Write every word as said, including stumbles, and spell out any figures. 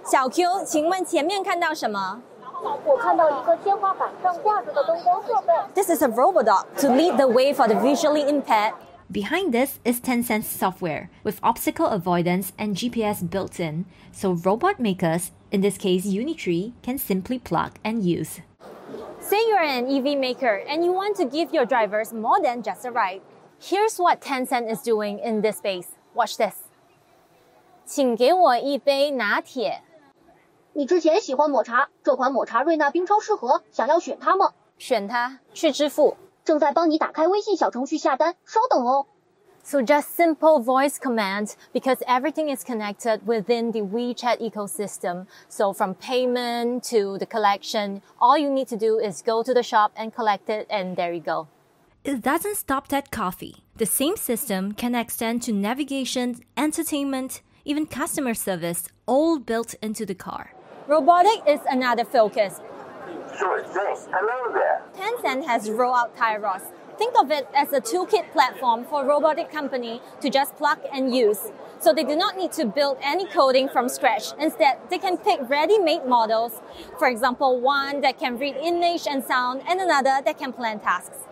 小 Q， 请问前面看到什么？ 我看到一个天花板上挂着的灯光设备。 This is a robot dog to lead the way for the visually impaired. Behind this is Tencent's software, with obstacle avoidance and G P S built in, so robot makers, in this case Unitree, can simply plug and use. Say you're an E V maker and you want to give your drivers more than just a ride. Here's what Tencent is doing in this space. Watch this. 请给我一杯拿铁。 你之前喜欢抹茶，这款抹茶瑞娜冰超适合，想要选它吗？ 选它，去支付。 正在帮你打开微信小程序下单，稍等哦。 So just simple voice commands because everything is connected within the WeChat ecosystem. So from payment to the collection, all you need to do is go to the shop and collect it, and there you go. It doesn't stop at coffee. The same system can extend to navigation, entertainment, even customer service, all built into the car. Robotic is another focus. Sure thing. Hello there. Tencent has rolled out Tyros. Think of it as a toolkit platform for robotic company to just plug and use. So they do not need to build any coding from scratch. Instead, they can pick ready-made models. For example, one that can read image and sound and another that can plan tasks.